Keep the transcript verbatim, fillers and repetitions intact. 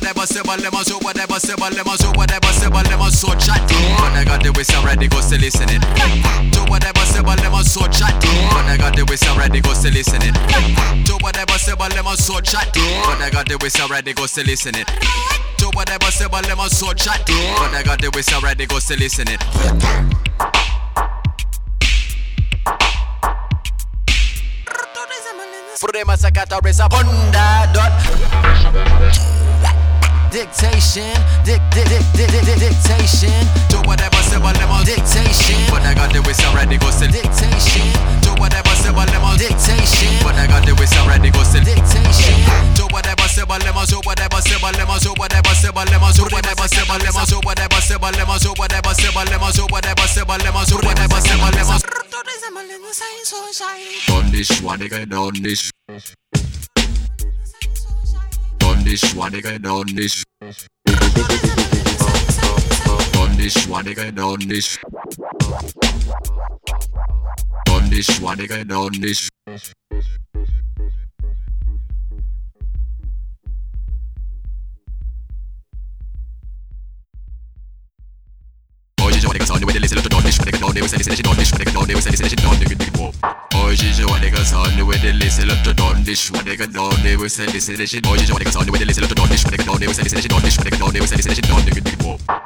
whatever, say, but lemon, so whatever, say, but lemon, so whatever, say, but lemon, so chat. When I got the whistle ready, go still listening. To whatever, say, but lemon, so chat. When I got the whistle ready, go still listening. To whatever, say, but lemon, so chat. When I got the whistle ready, go still listening. To whatever, say, but lemon, so chat. When I got the whistle ready, go still listening. Frema sacata resa bunda dot dictation, dic dic dic dic dic dictation. Do whatever say but lemon dictation. But I got the whistle ready go still dictation. Do whatever say but lemon dictation. But I got the whistle ready go still dictation. Do whatever say but lemon, so whatever say but lemon, so whatever say but lemon, so whatever say but lemon, so whatever say but lemon, so whatever say but lemon, so whatever say but lemon, so whatever say but lemon. Done this one again, done this. Done this one again, done this. Done this one again, done this. Done this one again, done this. On the way they listen to Donish, but they can know they will say this, Donish, but they can know they will say this, Donish, dig dig whoop. Oh, she's what they can on the way they listen to Donish, but they can know they will say this, Oh, she's what they can on the way they listen to Donish, but they can know they will say this, Donish, but they can know they will say this, Donish, dig dig whoop.